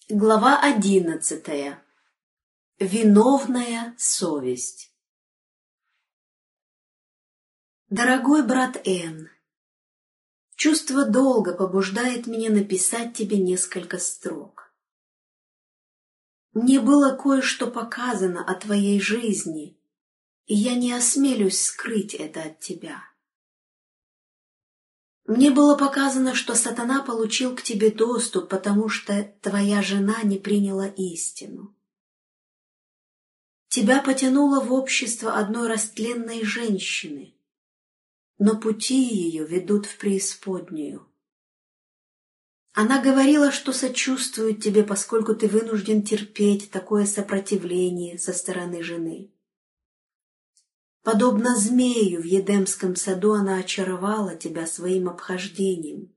Глава 11. Виновная совесть. Дорогой брат Н, чувство долга побуждает меня написать тебе несколько строк. Мне было кое-что показано о твоей жизни, и я не осмелюсь скрыть это от тебя. Мне было показано, что сатана получил к тебе доступ, потому что твоя жена не приняла истину. Тебя потянуло в общество одной растленной женщины, но пути ее ведут в преисподнюю. Она говорила, что сочувствует тебе, поскольку ты вынужден терпеть такое сопротивление со стороны жены. Подобно змею в Едемском саду она очаровала тебя своим обхождением.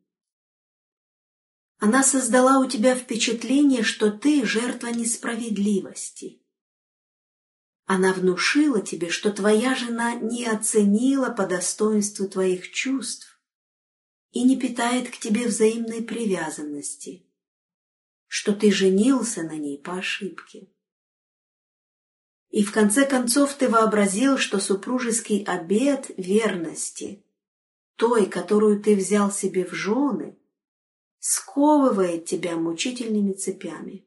Она создала у тебя впечатление, что ты жертва несправедливости. Она внушила тебе, что твоя жена не оценила по достоинству твоих чувств и не питает к тебе взаимной привязанности, что ты женился на ней по ошибке. И в конце концов ты вообразил, что супружеский обет верности, той, которую ты взял себе в жены, сковывает тебя мучительными цепями.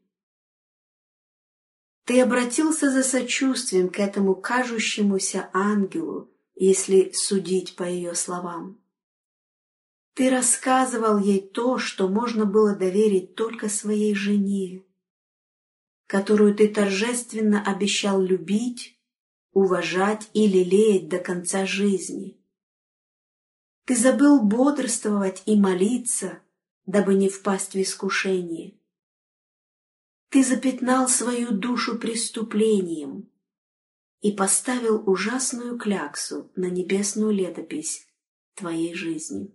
Ты обратился за сочувствием к этому кажущемуся ангелу, если судить по ее словам. Ты рассказывал ей то, что можно было доверить только своей жене, которую ты торжественно обещал любить, уважать и лелеять до конца жизни. Ты забыл бодрствовать и молиться, дабы не впасть в искушение. Ты запятнал свою душу преступлением и поставил ужасную кляксу на небесную летопись твоей жизни.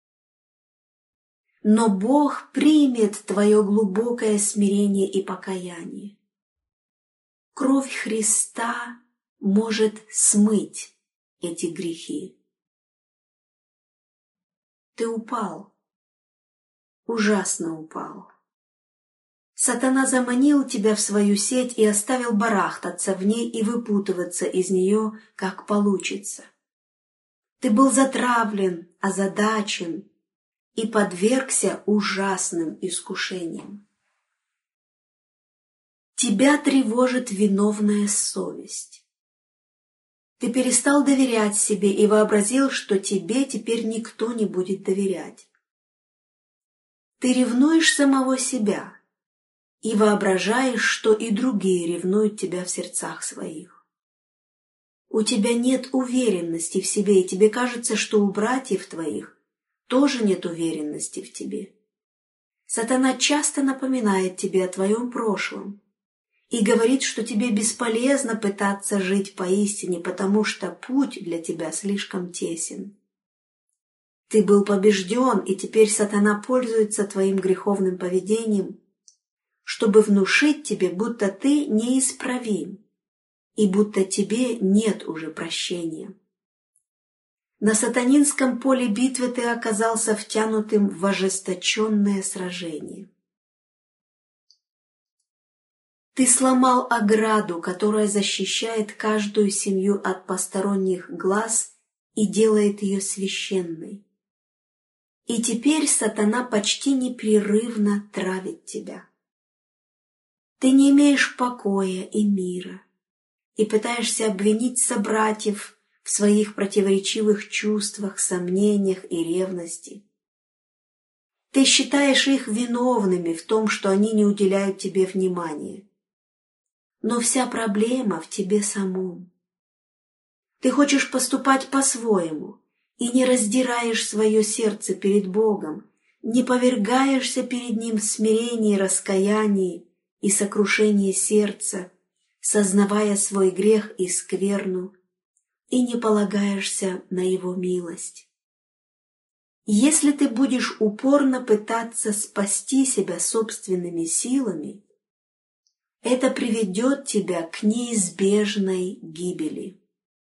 Но Бог примет твое глубокое смирение и покаяние. Кровь Христа может смыть эти грехи. Ты упал, ужасно упал. Сатана заманил тебя в свою сеть и оставил барахтаться в ней и выпутываться из нее, как получится. Ты был затравлен, озадачен и подвергся ужасным искушениям. Тебя тревожит виновная совесть. Ты перестал доверять себе и вообразил, что тебе теперь никто не будет доверять. Ты ревнуешь самого себя и воображаешь, что и другие ревнуют тебя в сердцах своих. У тебя нет уверенности в себе, и тебе кажется, что у братьев твоих тоже нет уверенности в тебе. Сатана часто напоминает тебе о твоем прошлом и говорит, что тебе бесполезно пытаться жить поистине, потому что путь для тебя слишком тесен. Ты был побежден, и теперь сатана пользуется твоим греховным поведением, чтобы внушить тебе, будто ты неисправим и будто тебе нет уже прощения. На сатанинском поле битвы ты оказался втянутым в ожесточенное сражение. Ты сломал ограду, которая защищает каждую семью от посторонних глаз и делает ее священной. И теперь сатана почти непрерывно травит тебя. Ты не имеешь покоя и мира, и пытаешься обвинить собратьев в своих противоречивых чувствах, сомнениях и ревности. Ты считаешь их виновными в том, что они не уделяют тебе внимания. Но вся проблема в тебе самом. Ты хочешь поступать по-своему и не раздираешь свое сердце перед Богом, не повергаешься перед Ним в смирении, раскаянии и сокрушении сердца, сознавая свой грех и скверну, и не полагаешься на Его милость. Если ты будешь упорно пытаться спасти себя собственными силами, это приведет тебя к неизбежной гибели.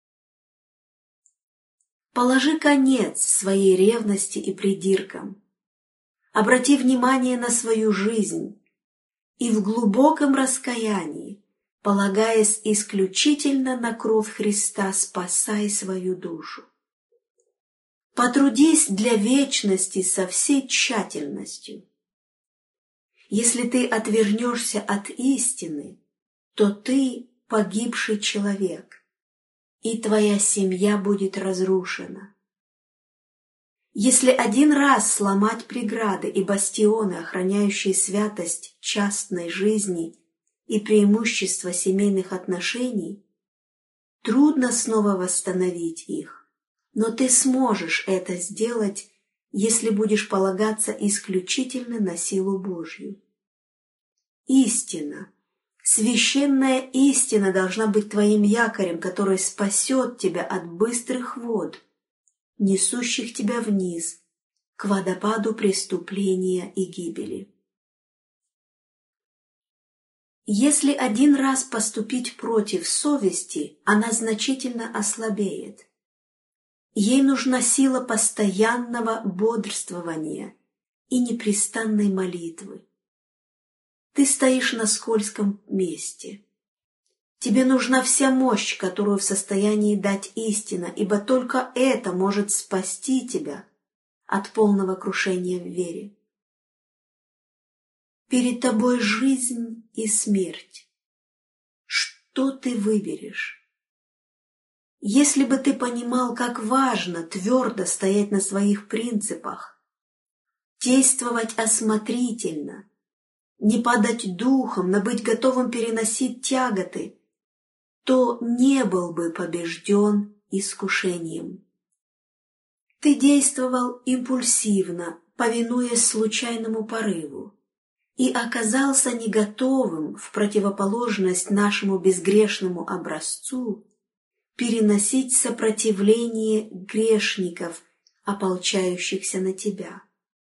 Положи конец своей ревности и придиркам. Обрати внимание на свою жизнь и в глубоком раскаянии, полагаясь исключительно на кровь Христа, спасай свою душу. Потрудись для вечности со всей тщательностью. Если ты отвернешься от истины, то ты погибший человек, и твоя семья будет разрушена. Если один раз сломать преграды и бастионы, охраняющие святость частной жизни и преимущества семейных отношений, трудно снова восстановить их, но ты сможешь это сделать, если будешь полагаться исключительно на силу Божью. Истина, священная истина должна быть твоим якорем, который спасет тебя от быстрых вод, несущих тебя вниз, к водопаду преступления и гибели. Если один раз поступить против совести, она значительно ослабеет. Ей нужна сила постоянного бодрствования и непрестанной молитвы. Ты стоишь на скользком месте. Тебе нужна вся мощь, которую в состоянии дать истина, ибо только это может спасти тебя от полного крушения в вере. Перед тобой жизнь и смерть. Что ты выберешь? Если бы ты понимал, как важно твердо стоять на своих принципах, действовать осмотрительно, не падать духом, но быть готовым переносить тяготы, то не был бы побежден искушением. Ты действовал импульсивно, повинуясь случайному порыву, и оказался не готовым, в противоположность нашему безгрешному образцу, переносить сопротивление грешников, ополчающихся на тебя.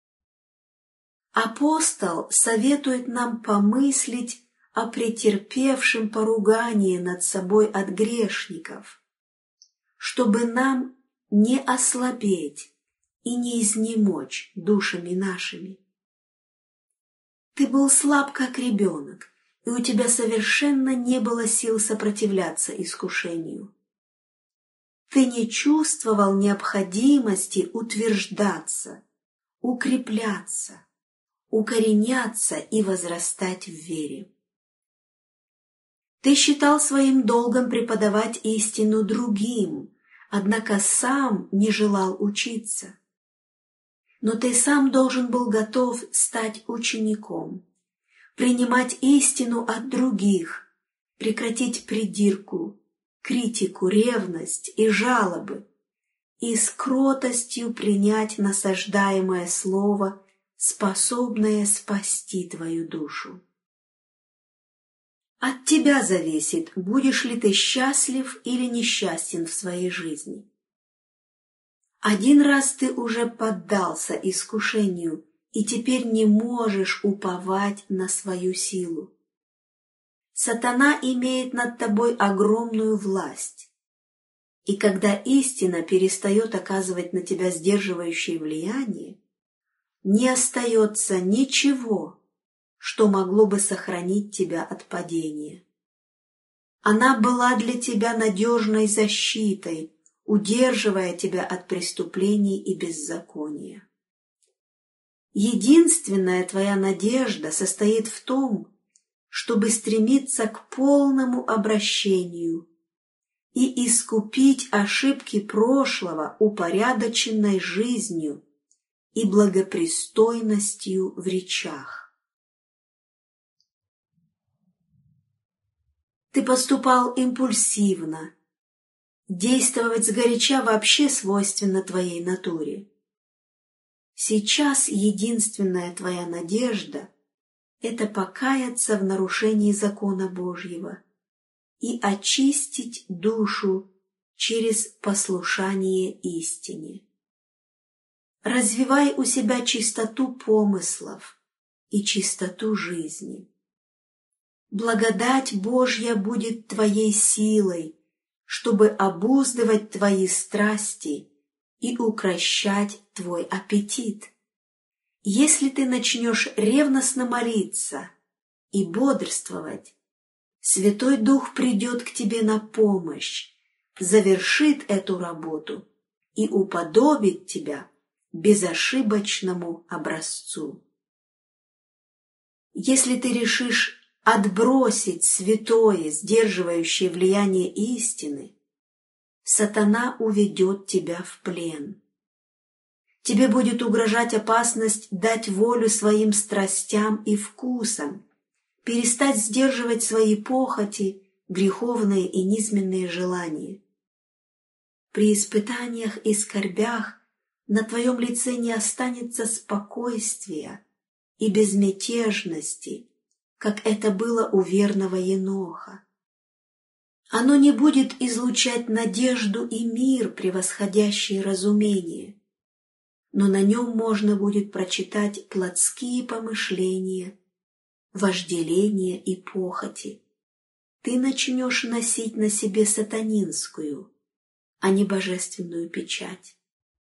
Апостол советует нам помыслить о претерпевшем поругание над собой от грешников, чтобы нам не ослабеть и не изнемочь душами нашими. Ты был слаб, как ребенок, и у тебя совершенно не было сил сопротивляться искушению. Ты не чувствовал необходимости утверждаться, укрепляться, укореняться и возрастать в вере. Ты считал своим долгом преподавать истину другим, однако сам не желал учиться. Но ты сам должен был готов стать учеником, принимать истину от других, прекратить придирку, критику, ревность и жалобы, и с кротостью принять насаждаемое слово, способное спасти твою душу. От тебя зависит, будешь ли ты счастлив или несчастен в своей жизни. Один раз ты уже поддался искушению и теперь не можешь уповать на свою силу. Сатана имеет над тобой огромную власть, и когда истина перестает оказывать на тебя сдерживающее влияние, не остается ничего, что могло бы сохранить тебя от падения. Она была для тебя надежной защитой, удерживая тебя от преступлений и беззакония. Единственная твоя надежда состоит в том, чтобы стремиться к полному обращению и искупить ошибки прошлого упорядоченной жизнью и благопристойностью в речах. Ты поступал импульсивно. Действовать сгоряча вообще свойственно твоей натуре. Сейчас единственная твоя надежда – это покаяться в нарушении закона Божьего и очистить душу через послушание истине. Развивай у себя чистоту помыслов и чистоту жизни. Благодать Божья будет твоей силой, чтобы обуздывать твои страсти и укрощать твой аппетит. Если ты начнешь ревностно молиться и бодрствовать, Святой Дух придет к тебе на помощь, завершит эту работу и уподобит тебя безошибочному образцу. Если ты решишь отбросить святое, сдерживающее влияние истины, сатана уведет тебя в плен. Тебе будет угрожать опасность дать волю своим страстям и вкусам, перестать сдерживать свои похоти, греховные и низменные желания. При испытаниях и скорбях на твоем лице не останется спокойствия и безмятежности, как это было у верного Еноха. Оно не будет излучать надежду и мир, превосходящий разумение, но на нем можно будет прочитать плотские помышления, вожделения и похоти. Ты начнешь носить на себе сатанинскую, а не божественную печать,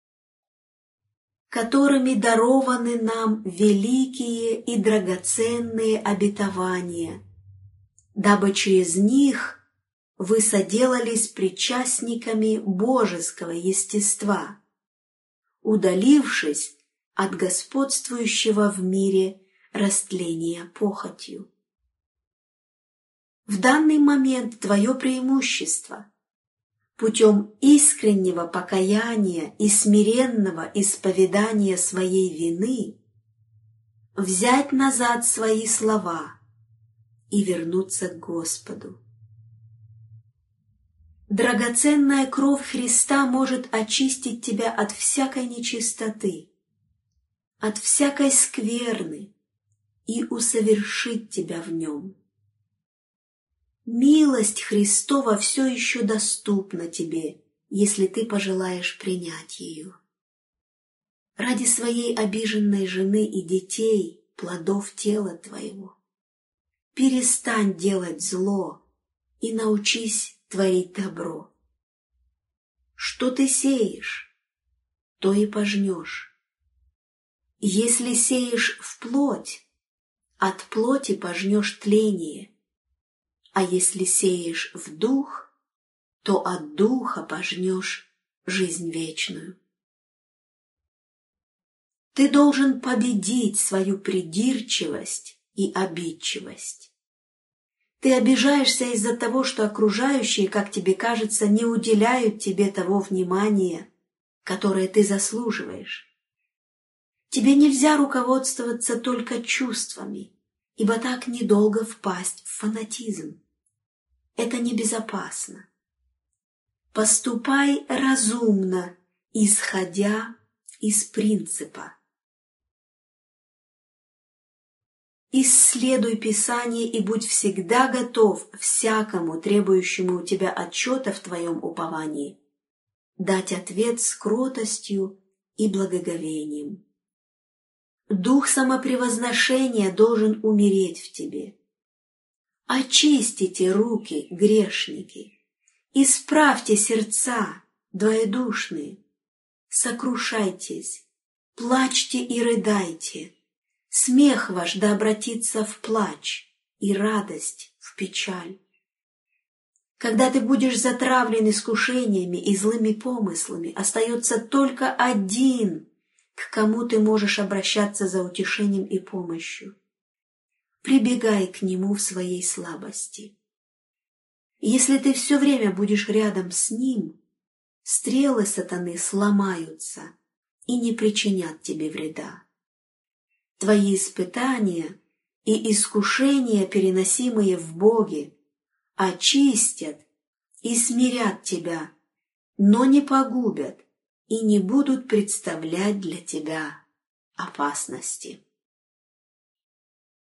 которыми дарованы нам великие и драгоценные обетования, дабы через них вы соделались причастниками божеского естества, удалившись от господствующего в мире растления похотью. В данный момент твое преимущество путем искреннего покаяния и смиренного исповедания своей вины взять назад свои слова и вернуться к Господу. Драгоценная кровь Христа может очистить тебя от всякой нечистоты, от всякой скверны и усовершить тебя в нем. Милость Христова все еще доступна тебе, если ты пожелаешь принять ее. Ради своей обиженной жены и детей, плодов тела твоего, перестань делать зло и научись творить добро. Что ты сеешь, то и пожнешь. Если сеешь в плоть, от плоти пожнешь тление, а если сеешь в дух, то от духа пожнешь жизнь вечную. Ты должен победить свою придирчивость и обидчивость. Ты обижаешься из-за того, что окружающие, как тебе кажется, не уделяют тебе того внимания, которое ты заслуживаешь. Тебе нельзя руководствоваться только чувствами, ибо так недолго впасть в фанатизм. Это небезопасно. Поступай разумно, исходя из принципа. Исследуй Писание и будь всегда готов всякому, требующему у тебя отчета в твоем уповании, дать ответ с кротостью и благоговением. Дух самопревозношения должен умереть в тебе. Очистите руки, грешники, исправьте сердца, двоедушные, сокрушайтесь, плачьте и рыдайте. Смех ваш да обратится в плач, и радость в печаль. Когда ты будешь затравлен искушениями и злыми помыслами, остается только один, к кому ты можешь обращаться за утешением и помощью. Прибегай к нему в своей слабости. Если ты все время будешь рядом с ним, стрелы сатаны сломаются и не причинят тебе вреда. Твои испытания и искушения, переносимые в Боге, очистят и смирят тебя, но не погубят и не будут представлять для тебя опасности.